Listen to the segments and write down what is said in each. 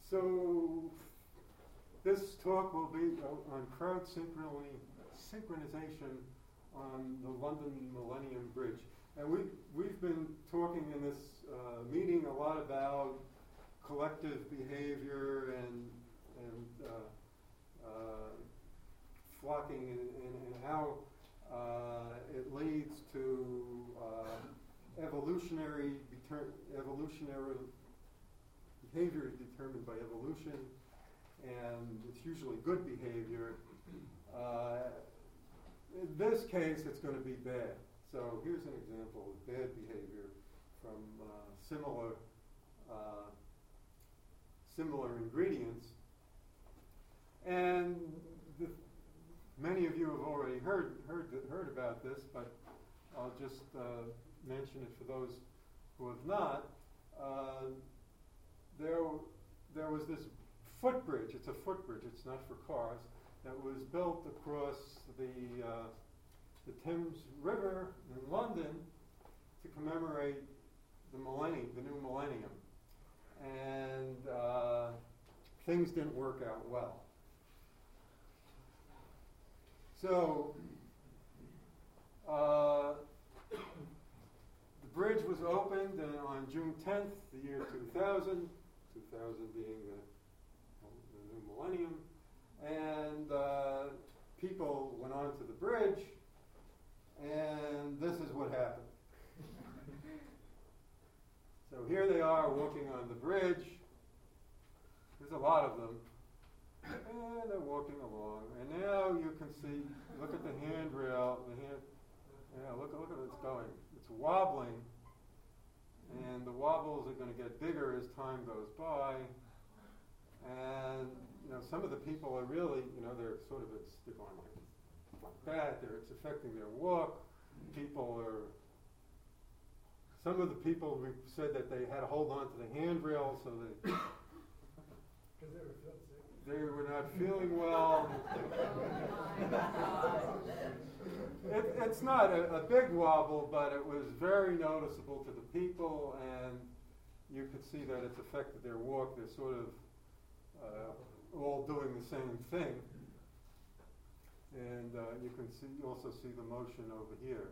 So this talk will be on crowd synchronization on the London Millennium Bridge. And we've been talking in this meeting a lot about collective behavior and flocking and how it leads to evolutionary behavior determined by evolution, and it's usually good behavior. In this case, it's going to be bad. So here's an example of bad behavior from similar ingredients. And many of you have already heard about this, but I'll just mention it for those who have not. There was this footbridge. It's a footbridge. It's not for cars. That was built across the Thames River in London to commemorate the new millennium. And things didn't work out well. So the bridge was opened on June 10th, the year 2000 being the new millennium, and people went onto the bridge, and this is what happened. So here they are walking on the bridge. There's a lot of them. And they're walking along. And now you can see, look at the handrail. Look at it's going. It's wobbling. And the wobbles are going to get bigger as time goes by. And some of the people are really, they're going like that. It's affecting their walk. Some of the people said that they had to hold on to the handrail so they were not feeling well. It's not a big wobble, but it was very noticeable to the people, and you could see that it's affected their walk. They're sort of all doing the same thing. And you can also see the motion over here.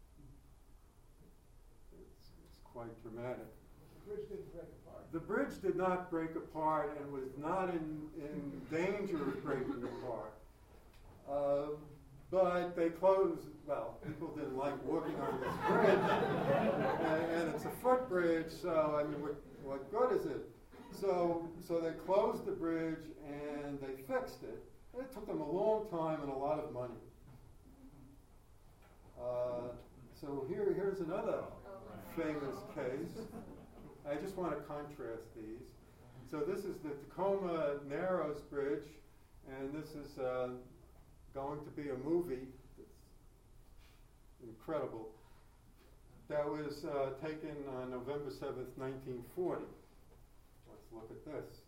It's quite dramatic. The bridge didn't break apart. The bridge did not break apart and was not in danger of breaking apart. But they closed, people didn't like walking on this bridge, and it's a footbridge, so what good is it? So they closed the bridge and they fixed it. It took them a long time and a lot of money. So here's another famous case. I just want to contrast these. So this is the Tacoma Narrows Bridge, and this is going to be a movie. It's incredible. That was taken on November 7th, 1940. Let's look at this.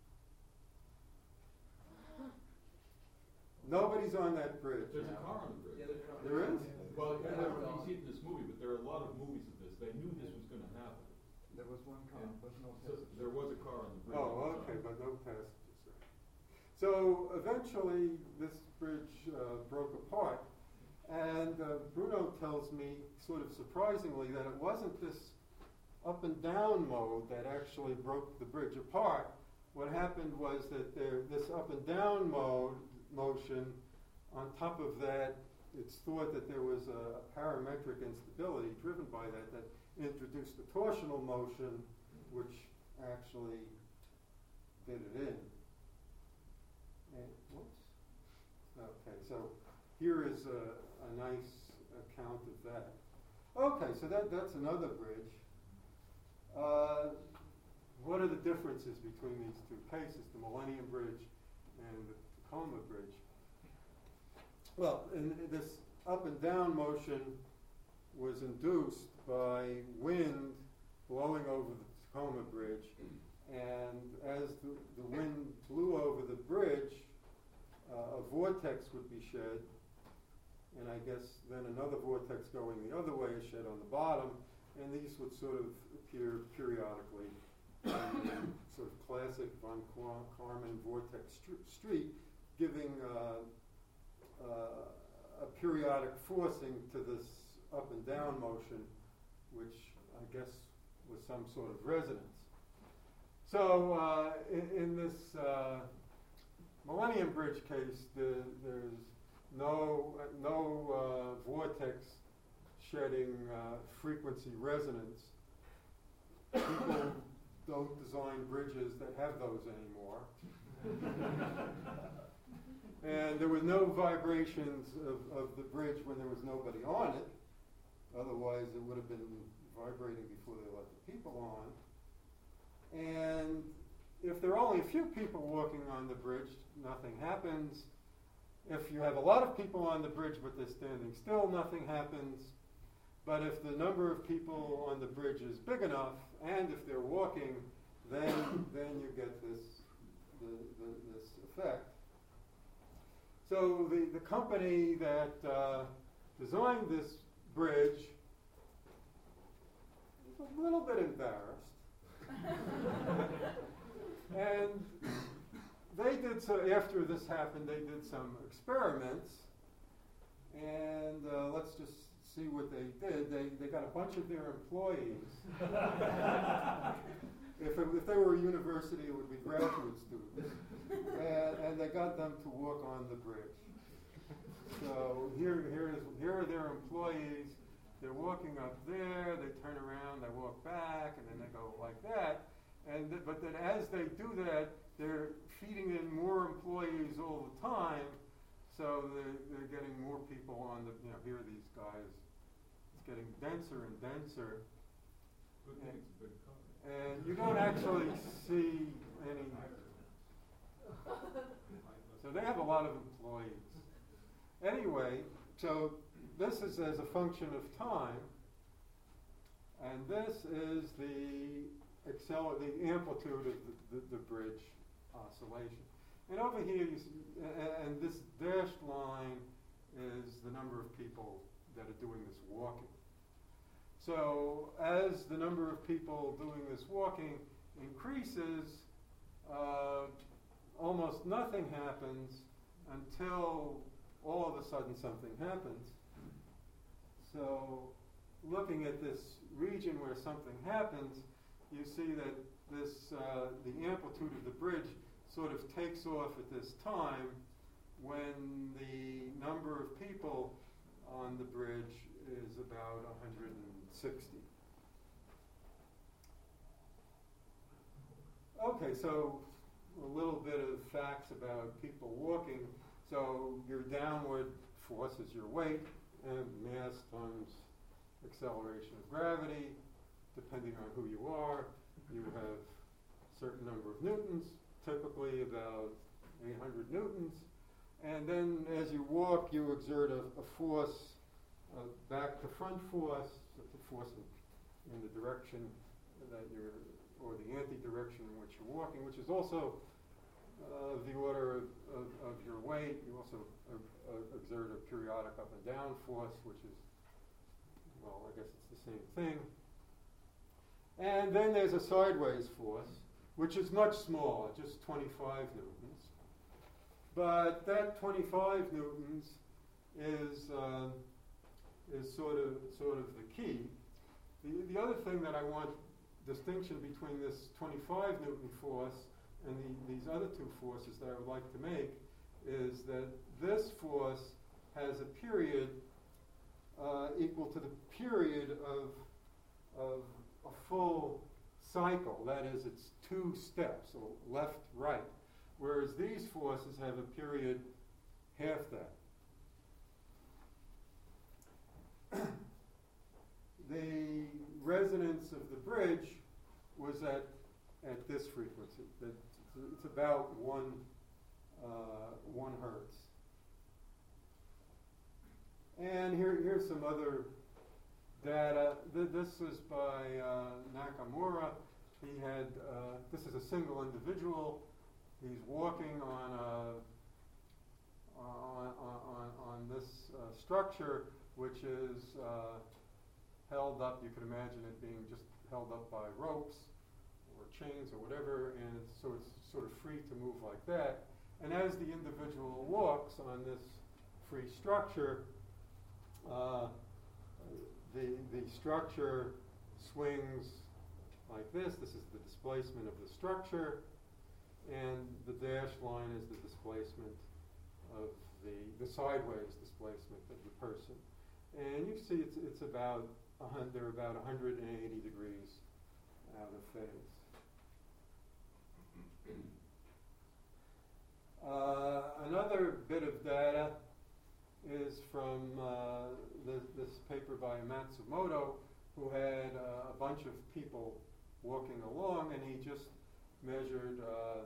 Nobody's on that bridge. There's a car on the bridge. Yeah, there is? Well, I don't know if you see it in this movie, but there are a lot of movies of this. They knew this was going to happen. There was one car, but no So there was a car on the bridge. Oh, okay, but no passengers. So eventually this bridge broke apart, and Bruno tells me, sort of surprisingly, that it wasn't this up and down mode that actually broke the bridge apart. What happened was that this up and down motion, on top of that, it's thought that there was a parametric instability driven by that introduced the torsional motion, which actually did it in. And, whoops. Okay, so here is a nice account of that. Okay, so that's another bridge. What are the differences between these two cases, the Millennium Bridge and the Tacoma Bridge? Well, this up and down motion was induced by wind blowing over the Tacoma Bridge, and as the wind blew over the bridge, a vortex would be shed, and I guess then another vortex going the other way is shed on the bottom, and these would sort of appear periodically sort of classic von Karman vortex street, giving a periodic forcing to this up and down motion, which I guess was some sort of resonance. So in this Millennium Bridge case, there's no vortex shedding frequency resonance. People don't design bridges that have those anymore. And there were no vibrations of the bridge when there was nobody on it. Otherwise, it would have been vibrating before they let the people on. And if there are only a few people walking on the bridge, nothing happens. If you have a lot of people on the bridge but they're standing still, nothing happens. But if the number of people on the bridge is big enough, and if they're walking, then you get this effect. So the company that designed this bridge is a little bit embarrassed. And they did so, after this happened, they did some experiments. And let's just see what they did. They got a bunch of their employees. If they were a university, it would be graduate students. And they got them to walk on the bridge. So here are their employees. They're walking up there, they turn around, they walk back, and then they go like that. But then as they do that, they're feeding in more employees all the time. So they're getting more people on the, here are these guys. It's getting denser and denser. Good thing it's a big company. And you don't actually see any. So they have a lot of employees. Anyway, so this is as a function of time, and this is the amplitude of the bridge oscillation. And over here, you see, and this dashed line is the number of people that are doing this walking. So as the number of people doing this walking increases, almost nothing happens until all of a sudden something happens. So looking at this region where something happens, you see that this the amplitude of the bridge sort of takes off at this time when the number of people on the bridge is about 160. Okay, so a little bit of facts about people walking. So your downward force is your weight, and mass times acceleration of gravity. Depending on who you are, you have a certain number of newtons, typically about 800 newtons. And then as you walk, you exert a force, back to front force, that's a force in the direction that you're, or the anti-direction in which you're walking, which is also the order of your weight. You also exert a periodic up and down force, which is, well, I guess it's the same thing. And then there's a sideways force, which is much smaller, just 25 newtons. But that 25 newtons is sort of the key. The other thing that I want distinction between this 25 Newton force and these other two forces that I would like to make is that this force has a period equal to the period of a full cycle. That is, it's 2 steps, so left, right. Whereas these forces have a period half that. The resonance of the bridge was at this frequency. It's about 1 hertz. And here's some other data. This was by Nakamura. He had, this is a single individual. He's walking on this structure, which is held up. You can imagine it being just held up by ropes. or chains or whatever, and it's sort of free to move like that. And as the individual walks on this free structure, the structure swings like this. This is the displacement of the structure, and the dashed line is the displacement of the sideways displacement of the person. And you see it's about they're about 180 degrees out of phase. Another bit of data is from this paper by Matsumoto, who had a bunch of people walking along, and he just measured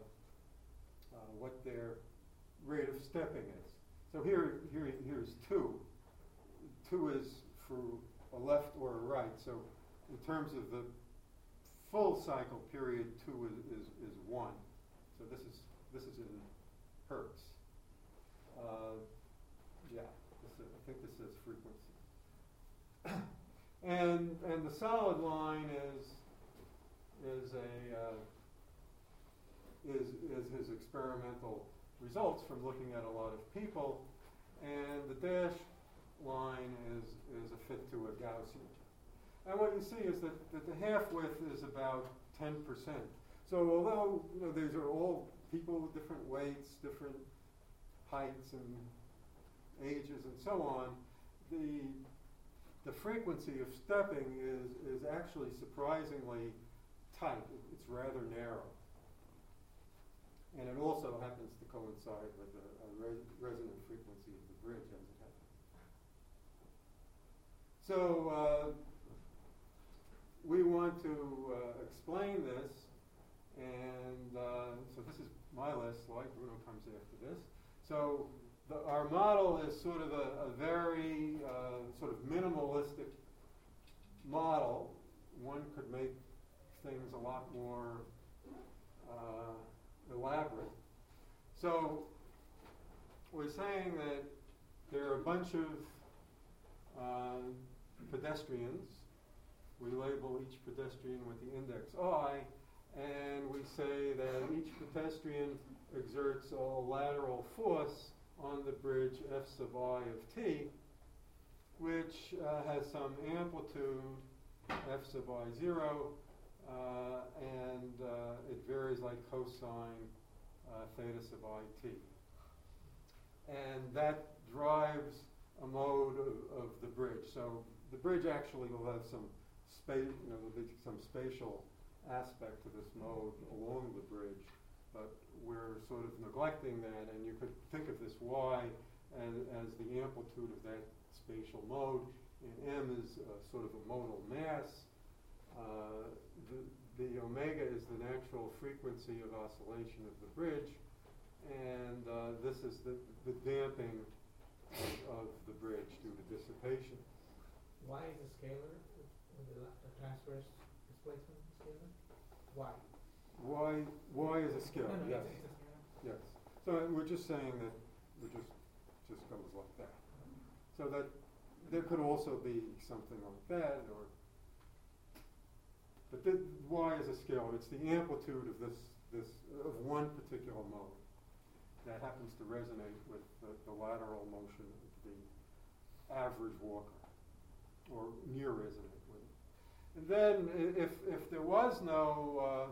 what their rate of stepping is. So here's 2. 2 is for a left or a right. So in terms of the full cycle period, 2 is 1. So this is in hertz. I think this is frequency. and the solid line is his experimental results from looking at a lot of people, and the dashed line is a fit to a Gaussian. And what you see is that the half width is about 10%. So although these are all people with different weights, different heights and ages and so on, the frequency of stepping is actually surprisingly tight. It's rather narrow. And it also happens to coincide with a resonant frequency of the bridge as it happens. So we want to explain this, and so this is my last slide. Bruno comes after this. So our model is sort of a very sort of minimalistic model. One could make things a lot more elaborate. So we're saying that there are a bunch of pedestrians. We label each pedestrian with the index I, and we say that each pedestrian exerts a lateral force on the bridge F sub I of t, which has some amplitude, F sub I0, and it varies like cosine theta sub I t. And that drives a mode of the bridge. So the bridge actually will have some there'll be some spatial aspect to this mode along the bridge, but we're sort of neglecting that, and you could think of this y as the amplitude of that spatial mode, and m is sort of a modal mass. The omega is the natural frequency of oscillation of the bridge, and this is the damping of the bridge due to dissipation. Y is a scalar, the transverse displacement scalar? Y is a scalar, No, yes. it's a scalar. Yes. So we're just saying that it just goes like that. So that there could also be something like that, but Y is a scalar. It's the amplitude of this of one particular mode that happens to resonate with the lateral motion of the average walker, or near resonate with it. And then if there was no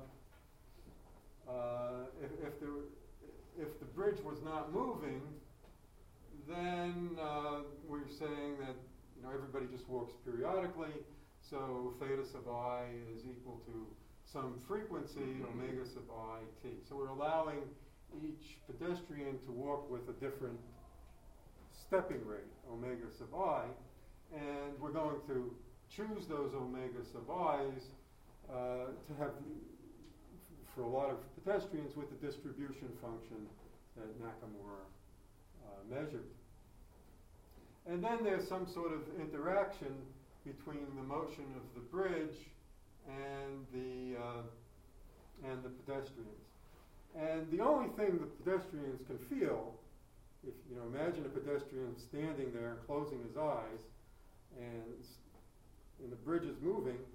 if the bridge was not moving, then we're saying that everybody just walks periodically. So theta sub I is equal to some frequency, omega sub I t. So we're allowing each pedestrian to walk with a different stepping rate, omega sub I, and we're going to choose those omega sub i's to have, for a lot of pedestrians, with the distribution function that Nakamura measured. And then there's some sort of interaction between the motion of the bridge and the pedestrians. And the only thing the pedestrians can feel, if imagine a pedestrian standing there closing his eyes, and the bridge is moving,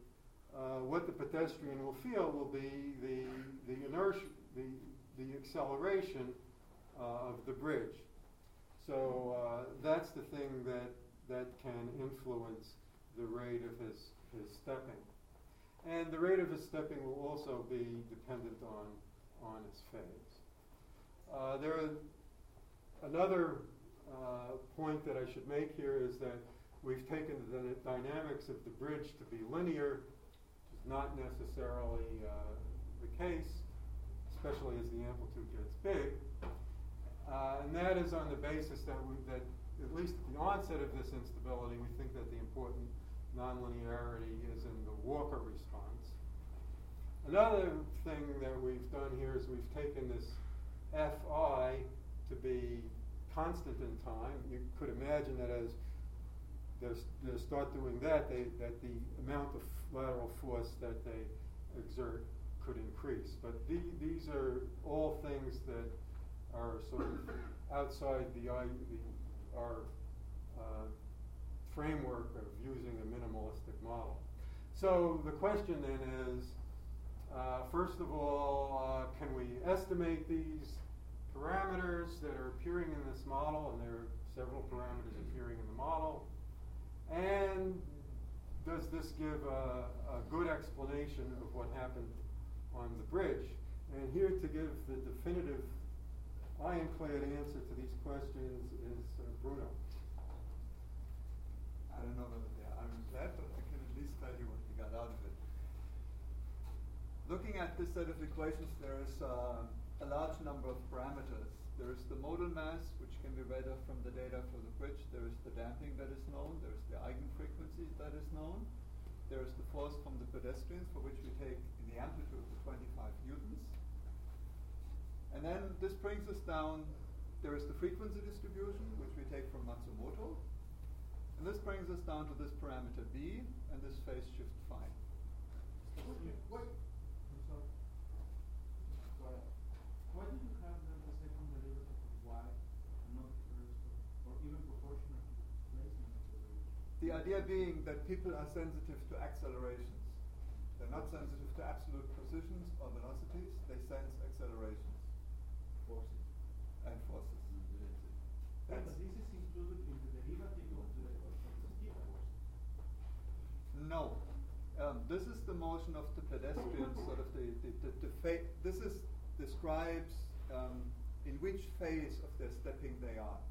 what the pedestrian will feel will be the inertia, the acceleration of the bridge. So that's the thing that can influence the rate of his stepping. And the rate of his stepping will also be dependent on his phase. Another point that I should make here is that we've taken the dynamics of the bridge to be linear, which is not necessarily the case, especially as the amplitude gets big. And that is on the basis that at least at the onset of this instability, we think that the important nonlinearity is in the Walker response. Another thing that we've done here is we've taken this Fi to be constant in time. You could imagine that as they start doing that, that the amount of lateral force that they exert could increase. But these are all things that are sort of outside our framework of using a minimalistic model. So the question then is, first of all, can we estimate these parameters that are appearing in this model? And there are several parameters appearing in the model. And does this give a good explanation of what happened on the bridge? And here to give the definitive ironclad answer to these questions is Bruno. I don't know whether they are ironclad, but I can at least tell you what we got out of it. Looking at this set of equations, there is a large number of parameters. There is the modal mass, which can be read off from the data for the bridge. There is the damping that is known. There is the eigenfrequency that is known. There is the force from the pedestrians, for which we take in the amplitude of 25 newtons. And then this brings us down, there is the frequency distribution, which we take from Matsumoto. And this brings us down to this parameter B and this phase shift phi. Wait. I'm sorry. Go ahead. Why did you have them the second derivative of y and not the first, or even proportional to the displacement of the derivative? The idea being that people are sensitive to accelerations. They're not sensitive to absolute positions or velocities. They sense accelerations. Forces. And forces. Yeah, but this is included in the derivative of the speed force. No. This is the motion of the pedestrian, sort of this describes in which phase of their stepping they are.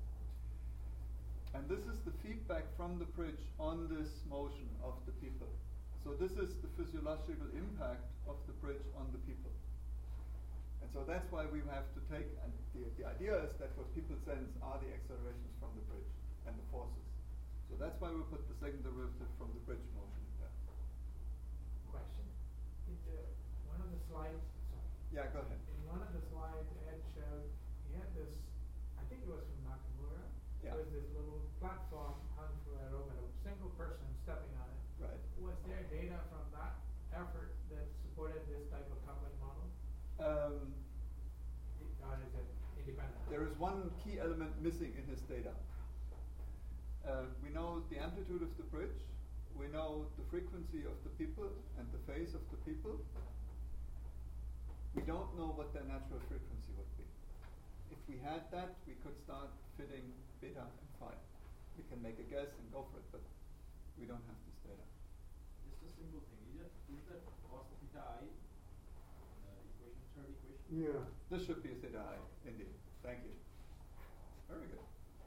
And this is the feedback from the bridge on this motion of the people. So this is the physiological impact of the bridge on the people. And so that's why we have to take, and the idea is that what people sense are the accelerations from the bridge and the forces. So that's why we put the second derivative from the bridge motion in there. Question. In one of the slides, sorry. Yeah, go ahead. In one of the slides, Ed showed he had this, I think it was from Nakamura. Yeah. There was this little platform hung for a rope and a single person stepping on it. Right. Was there data from that effort that supported this type of coupling model? Or is it independent? There is one key element missing in his data. We know the amplitude of the bridge, we know the frequency of the people and the phase of the people. We don't know what their natural frequency would be. If we had that, we could start fitting beta and phi. We can make a guess and go for it, but we don't have this data. Just a simple thing. Is that cos theta I equation, third equation? Yeah. This should be a theta I, indeed. Thank you. Very good.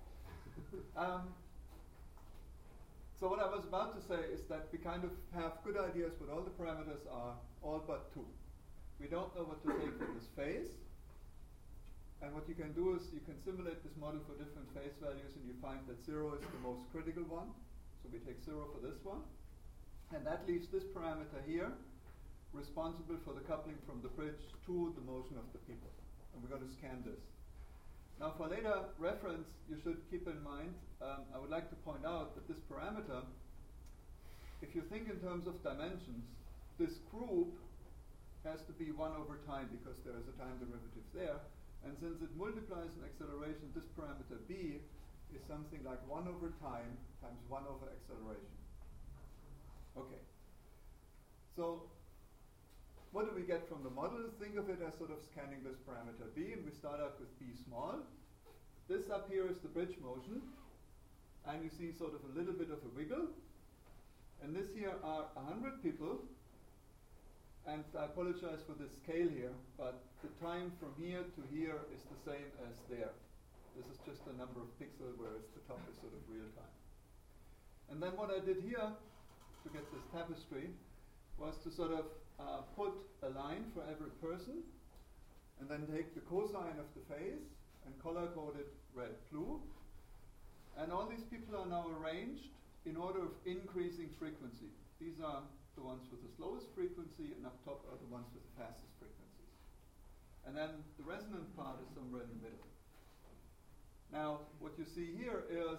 So what I was about to say is that we kind of have good ideas what all the parameters are, all but two. We don't know what to take for this phase. And what you can do is you can simulate this model for different phase values, and you find that 0 is the most critical one. So we take 0 for this one. And that leaves this parameter here responsible for the coupling from the bridge to the motion of the people. And we're going to scan this. Now for later reference, you should keep in mind, I would like to point out that this parameter, if you think in terms of dimensions, this group has to be 1 over time because there is a time derivative there. And since it multiplies an acceleration, this parameter b is something like 1 over time times 1 over acceleration. Okay. So what do we get from the model? Think of it as sort of scanning this parameter b, and we start out with b small. This up here is the bridge motion, and you see sort of a little bit of a wiggle. And this here are 100 people, and I apologize for the scale here, but the time from here to here is the same as there. This is just the number of pixels, whereas the top is sort of real time. And then what I did here to get this tapestry was to sort of put a line for every person, and then take the cosine of the phase and color code it red, blue. And all these people are now arranged in order of increasing frequency. These are the ones with the slowest frequency, and up top are the ones with the fastest frequencies. And then the resonant part is somewhere in the middle. Now, what you see here is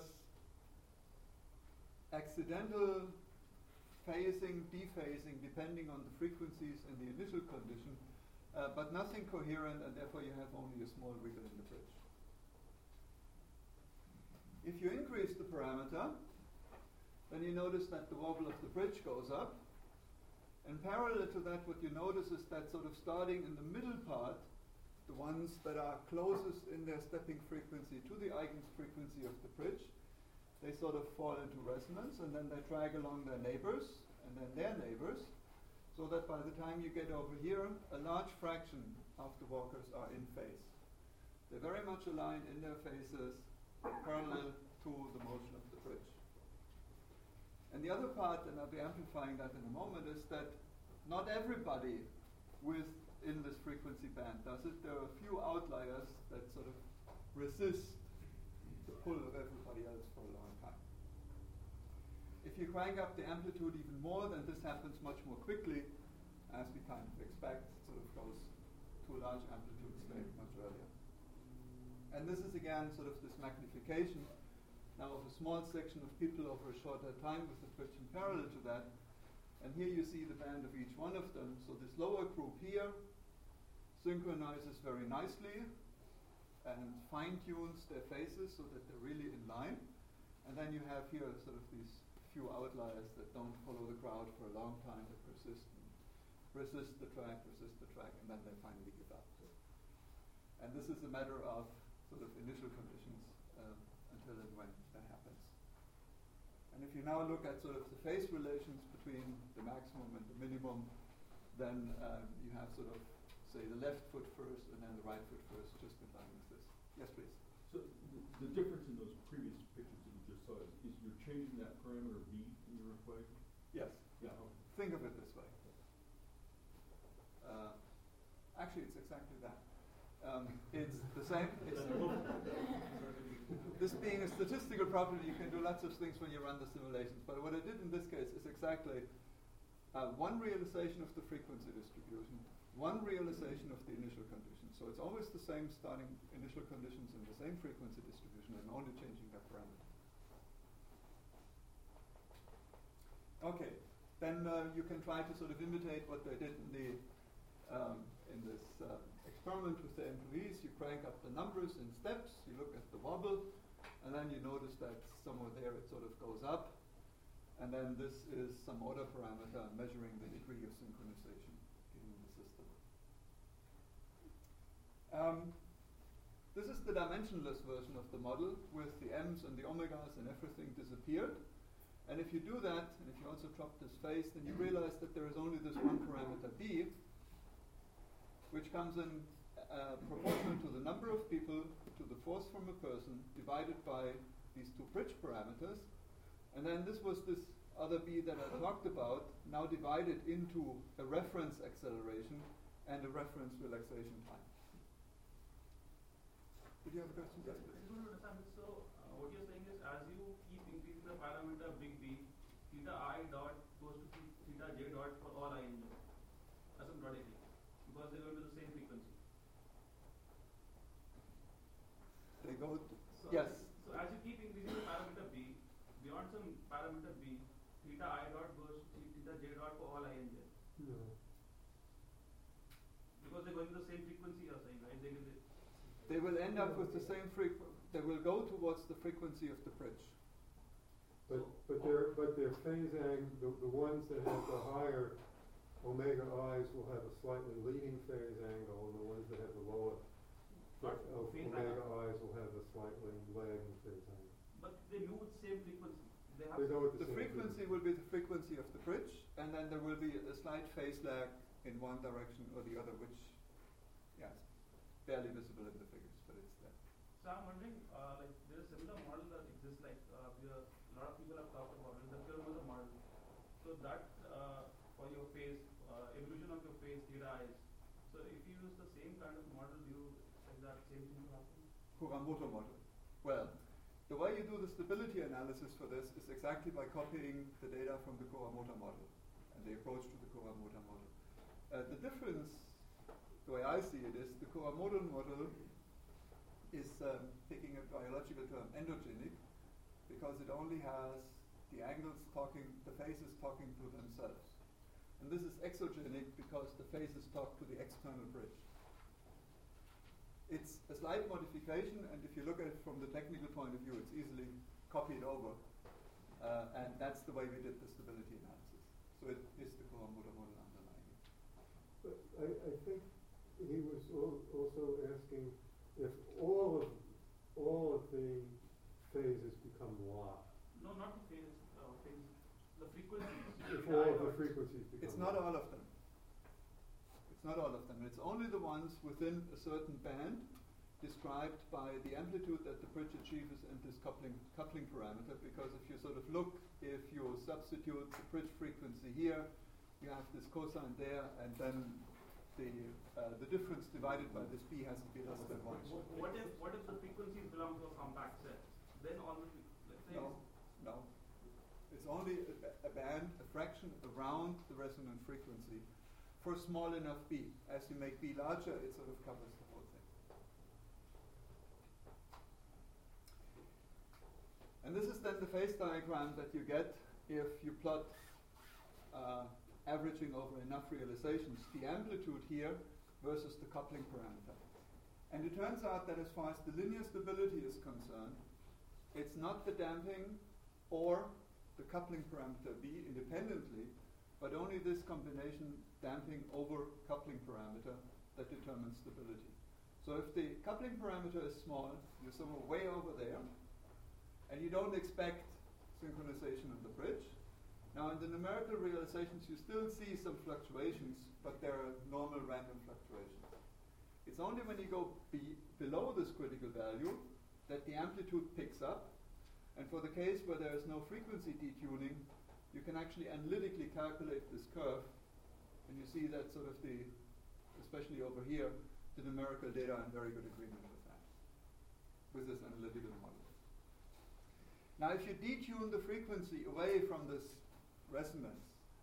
accidental phasing, dephasing, depending on the frequencies in the initial condition, but nothing coherent, and therefore you have only a small wiggle in the bridge. If you increase the parameter, then you notice that the wobble of the bridge goes up. And parallel to that, what you notice is that sort of starting in the middle part, the ones that are closest in their stepping frequency to the eigenfrequency of the bridge, they sort of fall into resonance, and then they drag along their neighbors, and then their neighbors, so that by the time you get over here, a large fraction of the walkers are in phase. They're very much aligned in their phases, parallel to the motion of the bridge. And the other part, and I'll be amplifying that in a moment, is that not everybody within this frequency band does it. There are a few outliers that sort of resist the pull of everybody else for a long time. If you crank up the amplitude even more, then this happens much more quickly, as we kind of expect. It sort of goes to a large amplitude state much earlier. And this is again sort of this magnification now of a small section of people over a shorter time with the bridge in parallel to that. And here you see the band of each one of them. So this lower group here synchronizes very nicely and fine-tunes their phases so that they're really in line. And then you have here sort of these few outliers that don't follow the crowd for a long time, that resist the track, and then they finally give up. And this is a matter of sort of initial conditions until and when that happens. And if you now look at sort of the phase relations between the maximum and the minimum, then you have sort of, say, the left foot first and then the right foot first, just in line with this. Yes, please. So the difference in those previous pictures that you just saw is you're changing that parameter b in your equation? Yes. Yeah. Okay. Think of it this way. Actually, it's exactly that. It's the same. This being a statistical property, you can do lots of things when you run the simulations. But what I did in this case is exactly one realization of the frequency distribution, one realization of the initial conditions. So it's always the same starting initial conditions and the same frequency distribution, and only changing that parameter. Okay, then you can try to sort of imitate what they did in this experiment with the employees. You crank up the numbers in steps, you look at the wobble, and then you notice that somewhere there it sort of goes up, and then this is some order parameter measuring the degree of synchronization in the system. This is the dimensionless version of the model with the m's and the omegas and everything disappeared. And if you do that, and if you also drop this phase, then you realize that there is only this one parameter b, which comes in proportional to the number of people, to the force from a person, divided by these two bridge parameters. And then this was this other b that I talked about, now divided into a reference acceleration and a reference relaxation time. Did you have a question? Yes, please. So, what you're saying is, as you keep increasing the parameter big B, theta I dot goes to theta j dot for all I in j, asymptotically, because they go to the same frequency. They go to, so yes. So as you keep increasing the parameter B, beyond some parameter B, theta I dot goes to theta j dot for all I in j. No. Because they're going to the same frequency, you're saying, right? They will end up with the same frequency. They will go towards the frequency of the bridge. But they're phasing the ones that have the higher omega i's will have a slightly leading phase angle, and the ones that have the lower Phase omega angle. i's will have a slightly lagging phase angle. But they move with the same frequency. They have They go with The same frequency will be the frequency of the bridge, and then there will be a slight phase lag in one direction or the other, which, yeah, is barely visible in the figures, but it's there. So I'm wondering, like there is a similar model that exists, like a lot of people have talked about it, the Kuromoto model. So that for your phase evolution of your phase data is. So if you use the same kind of model, do you expect that same thing to happen? Kuramoto model. Well, the way you do the stability analysis for this is exactly by copying the data from the Kuramoto model and the approach to the Kuramoto model. The difference, the way I see it, is the Kuramoto model is taking a biological term, endogenic, because it only has the angles talking, the phases talking to themselves. And this is exogenic because the phases talk to the external bridge. It's a slight modification, and if you look at it from the technical point of view, it's easily copied over. And that's the way we did the stability analysis. So it is the Kuramoto model underlying it. But I think he was also asking if all of the phases become locked. No, not the phases. The frequencies. If all of the frequencies become It's not locked. all of them. It's not all of them. It's only the ones within a certain band described by the amplitude that the bridge achieves and this coupling parameter, because if you sort of look, if you substitute the bridge frequency here, you have this cosine there, and then the difference divided by this b has to be less than 1. What if the frequencies belong to a compact set? Then all the let's say No. It's only a band, a fraction around the resonant frequency for small enough b. As you make b larger, it sort of covers the whole thing. And this is then the phase diagram that you get if you plot averaging over enough realizations, the amplitude here versus the coupling parameter. And it turns out that as far as the linear stability is concerned, it's not the damping or the coupling parameter b independently, but only this combination damping over coupling parameter that determines stability. So if the coupling parameter is small, you're somewhere way over there, and you don't expect synchronization of the bridge. Now in the numerical realizations you still see some fluctuations, but they're normal random fluctuations. It's only when you go below this critical value that the amplitude picks up, and for the case where there is no frequency detuning, you can actually analytically calculate this curve, and you see that sort of especially over here, the numerical data are in very good agreement with that, with this analytical model. Now if you detune the frequency away from this resonance,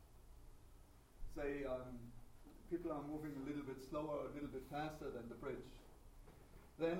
say people are moving a little bit slower, a little bit faster than the bridge, then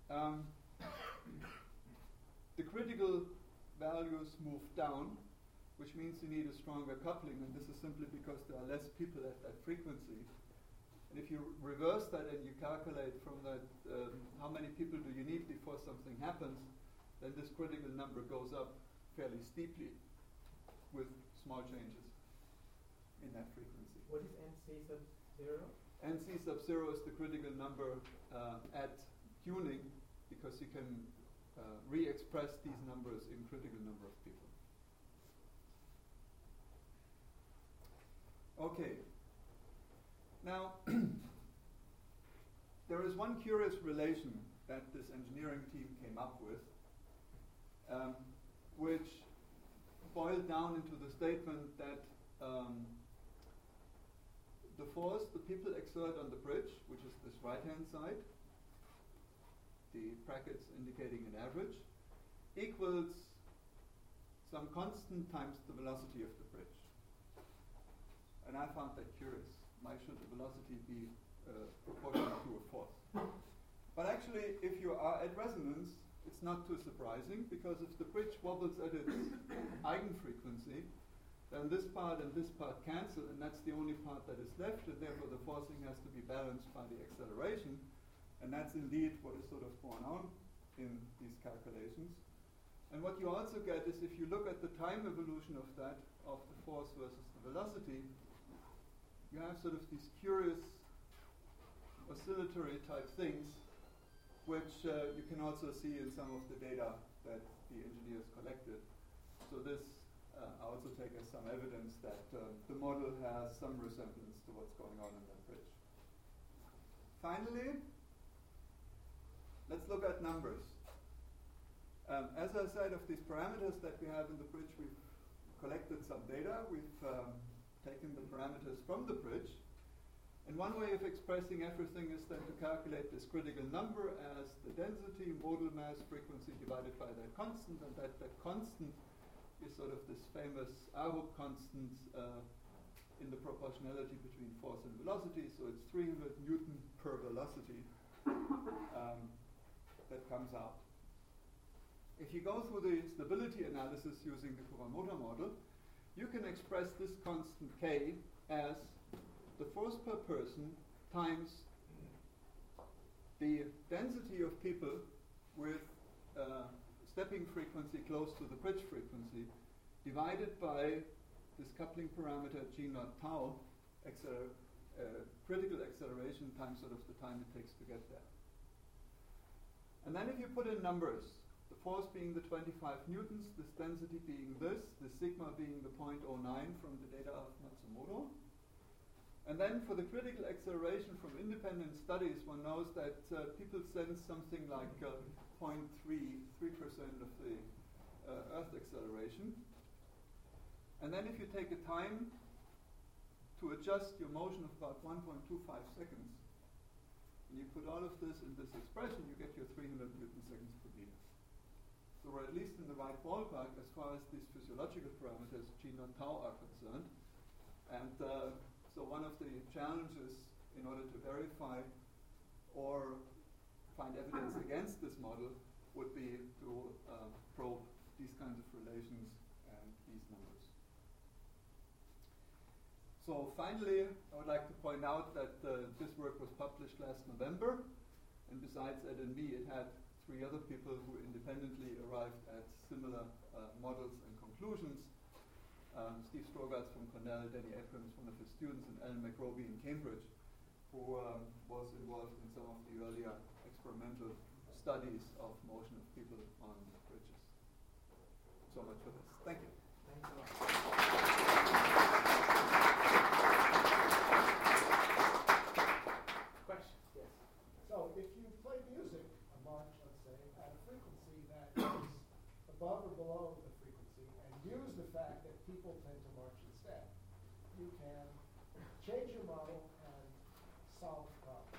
the critical values move down, which means you need a stronger coupling, and this is simply because there are less people at that frequency. And if you reverse that and you calculate from that how many people do you need before something happens, then this critical number goes up fairly steeply with small changes in that frequency. What is NC sub 0? NC sub 0 is the critical number at tuning, because you can re-express these numbers in critical number of people. Okay. Now, there is one curious relation that this engineering team came up with, which boiled down into the statement that the force the people exert on the bridge, which is this right-hand side, the brackets indicating an average, equals some constant times the velocity of the bridge. And I found that curious. Why should the velocity be proportional to a force? But actually, if you are at resonance, it's not too surprising, because if the bridge wobbles at its eigenfrequency, then this part and this part cancel, and that's the only part that is left, and therefore the forcing has to be balanced by the acceleration. And that's indeed what is sort of borne out in these calculations. And what you also get is, if you look at the time evolution of that, of the force versus the velocity, you have sort of these curious oscillatory type things, which you can also see in some of the data that the engineers collected. So this I also take as some evidence that the model has some resemblance to what's going on in that bridge. Finally, let's look at numbers. As I said, of these parameters that we have in the bridge, we've collected some data. We've taken the parameters from the bridge. And one way of expressing everything is then to calculate this critical number as the density, modal mass, frequency divided by that constant, and that constant is sort of this famous Arup constant in the proportionality between force and velocity. So it's 300 Newton per velocity that comes out. If you go through the stability analysis using the Kuramoto model, you can express this constant K as the force per person times the density of people with stepping frequency close to the bridge frequency divided by this coupling parameter g naught tau, critical acceleration times sort of the time it takes to get there. And then if you put in numbers, the force being the 25 newtons, this density being this, the sigma being the 0.09 from the data of Matsumoto. And then for the critical acceleration from independent studies, one knows that people sense something like 0.3% of the Earth acceleration. And then if you take a time to adjust your motion of about 1.25 seconds, and you put all of this in this expression, you get your 300 Newton seconds per meter. So we're at least in the right ballpark as far as these physiological parameters, g naught tau, are concerned. And so one of the challenges in order to verify or find evidence against this model would be to probe these kinds of relations and these numbers. So finally, I would like to point out that this work was published last November, and besides Ed and me, it had 3 other people who independently arrived at similar models and conclusions. Steve Strogatz from Cornell, Danny Abrams, one of his students, and Alan McRobbie in Cambridge, who was involved in some of the earlier experimental studies of motion of people on bridges. So much for this. Thank you. Thanks a lot. Question? Yes. So if you play music, a march, let's say, at a frequency that is above or below the frequency, and use the fact that people tend to march instead, you can change your model and solve the problem.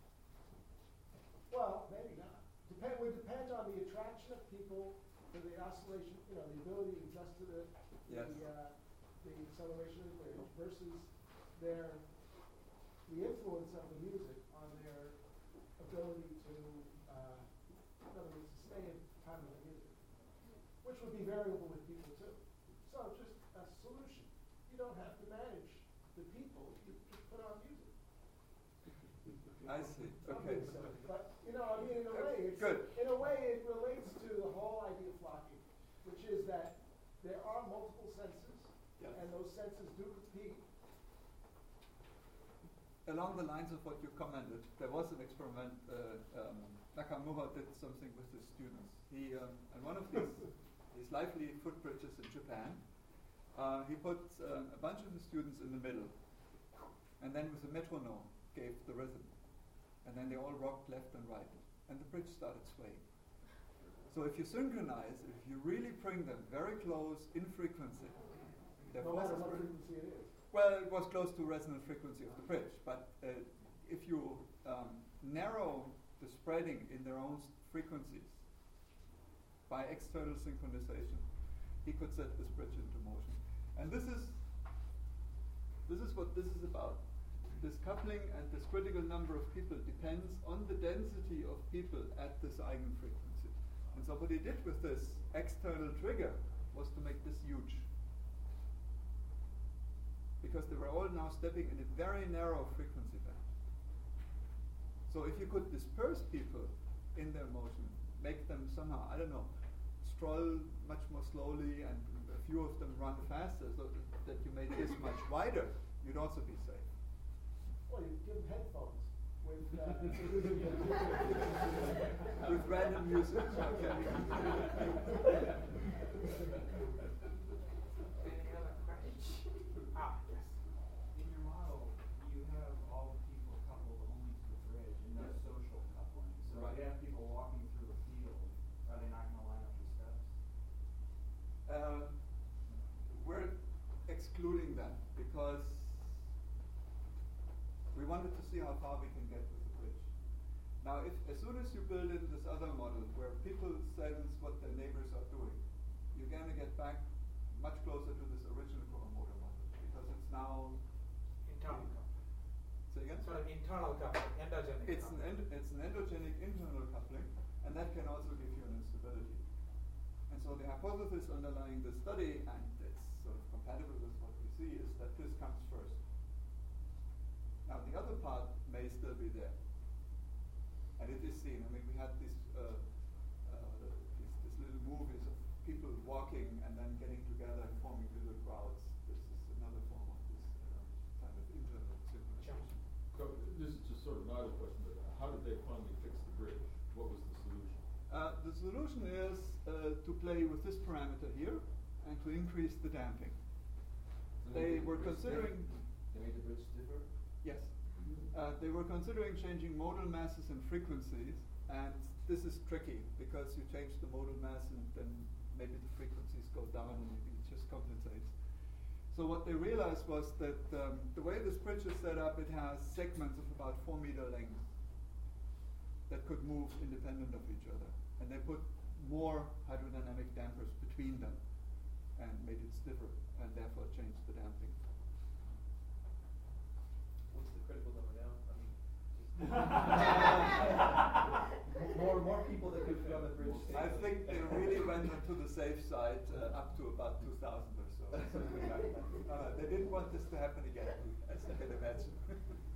Well, maybe not. It would depend on the attraction of people to the oscillation, the ability to adjust to the acceleration of the bridge versus the influence of the music on their ability to, in other words, to stay in time with the music, which would be variable with people too. So just a solution. You don't have to manage the people. You just put on music. I see. Okay. But in a way, in a way, it relates to the whole idea of flocking, which is that there are multiple senses, and those senses do compete. Along the lines of what you commented, there was an experiment. Nakamura did something with his students. He, on one of these lively footbridges in Japan, he put a bunch of his students in the middle, and then with a metronome gave the rhythm. And then they all rocked left and right, and the bridge started swaying. So if you synchronize, if you really bring them very close in frequency, no matter what frequency it is. Well, it was close to resonant frequency of the bridge, but if you narrow the spreading in their own frequencies by external synchronization, he could set this bridge into motion. And this is what this is about. This coupling and this critical number of people depends on the density of people at this eigenfrequency. And so what he did with this external trigger was to make this huge. Because they were all now stepping in a very narrow frequency band. So if you could disperse people in their motion, make them somehow, stroll much more slowly and a few of them run faster so that you made this much wider, you'd also be safe. Well, you give them headphones with with random music. Okay. Any other questions? Yes. In your model, you have all the people coupled only to the bridge and no social coupling. So Right. if you have people walking through a field, are they not going to line up the steps? We're excluding that because we wanted to see how far we can get with the bridge. Now, as soon as you build in this other model where people sense what their neighbors are doing, you're going to get back much closer to this original Kohamoto model because it's now Internal coupling. say again? Sorry, internal coupling, endogenic It's coupling. it's an endogenic internal coupling, and that can also give you an instability. And so the hypothesis underlying the study, and it's sort of compatible with what we see, is that this comes first. Now the other part may still be there, and it is seen. I mean, we had these little movies of people walking and then getting together and forming little crowds. This is another form of this kind of internal synchronization. So this is just sort of an idle question, but how did they finally fix the bridge? What was the solution? The solution is to play with this parameter here and to increase the damping. They were considering. They made the bridge stiffer? Yes. They were considering changing modal masses and frequencies, and this is tricky because you change the modal mass and then maybe the frequencies go down and maybe it just compensates. So what they realized was that the way this bridge is set up, it has segments of about 4 meter length that could move independent of each other. And they put more hydrodynamic dampers between them and made it stiffer and therefore changed the damping. What's the critical number now? I mean, more people that could fit on the bridge. I think they really went to the safe side up to about 2,000 or so. Something like that. They didn't want this to happen again, as you can imagine.